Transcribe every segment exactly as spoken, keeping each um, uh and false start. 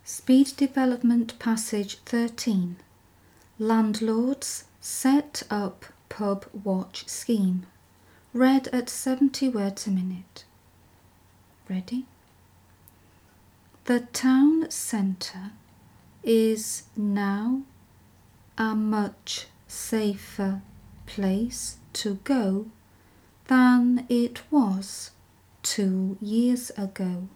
Speed Development Passage thirteen. Landlords set up pub watch scheme. Read at seventy words a minute. Ready? The town centre is now a much safer place to go than it was two years ago.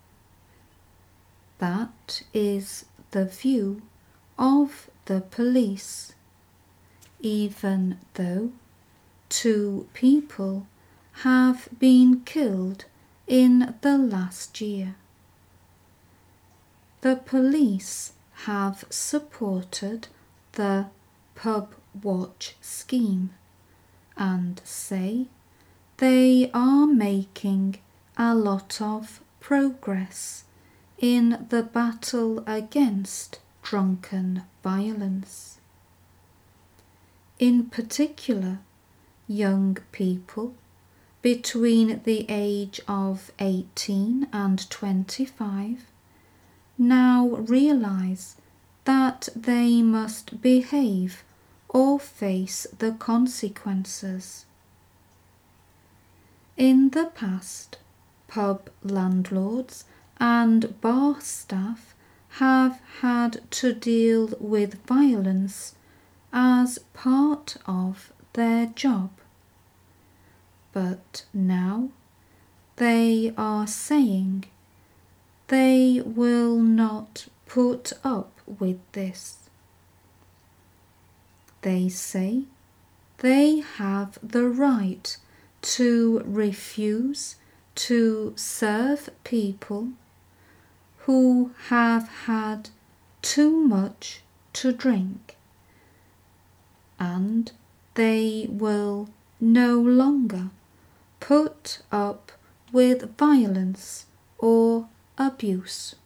That is the view of the police, even though two people have been killed in the last year. The police have supported the pub watch scheme and say they are making a lot of progress in the battle against drunken violence. In particular, young people between the age of eighteen and twenty-five now realise that they must behave or face the consequences. In the past, pub landlords and bar staff have had to deal with violence as part of their job. But now they are saying they will not put up with this. They say they have the right to refuse to serve people who have had too much to drink, and they will no longer put up with violence or abuse.